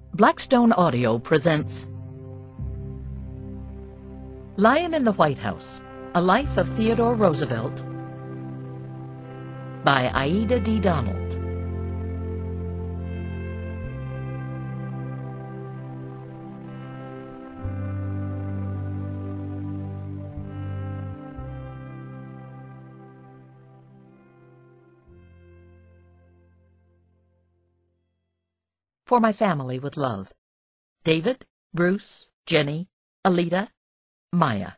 Blackstone Audio presents Lion in the White House, A Life of Theodore Roosevelt by Aida D. Donald. For my family with love. David, Bruce, Jenny, Alita, Maya.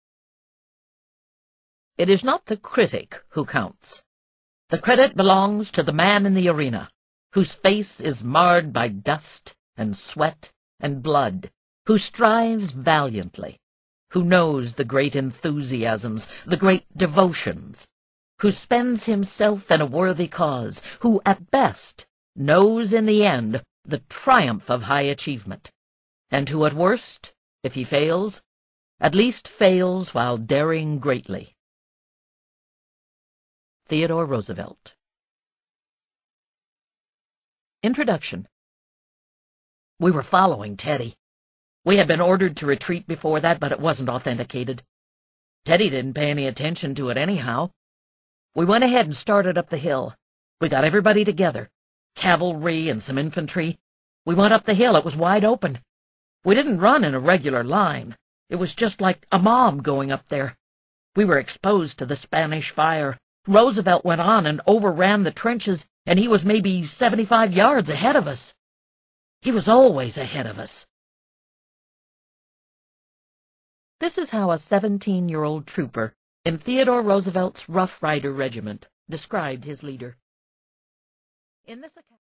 It is not the critic who counts. The credit belongs to the man in the arena, whose face is marred by dust and sweat and blood, who strives valiantly, who knows the great enthusiasms, the great devotions, who spends himself in a worthy cause, who at best knows in the end the triumph of high achievement, and who at worst, if he fails, at least fails while daring greatly. Theodore Roosevelt. Introduction. We were following Teddy. We had been ordered to retreat before that, but it wasn't authenticated. Teddy didn't pay any attention to it anyhow. We went ahead and started up the hill. We got everybody together. Cavalry and some infantry. We went up the hill. It was wide open. We didn't run in a regular line. It was just like a mob going up there. We were exposed to the Spanish fire. Roosevelt went on and overran the trenches, and he was maybe 75 yards ahead of us. He was always ahead of us. This is how a 17-year-old trooper in Theodore Roosevelt's Rough Rider Regiment described his leader. In this account,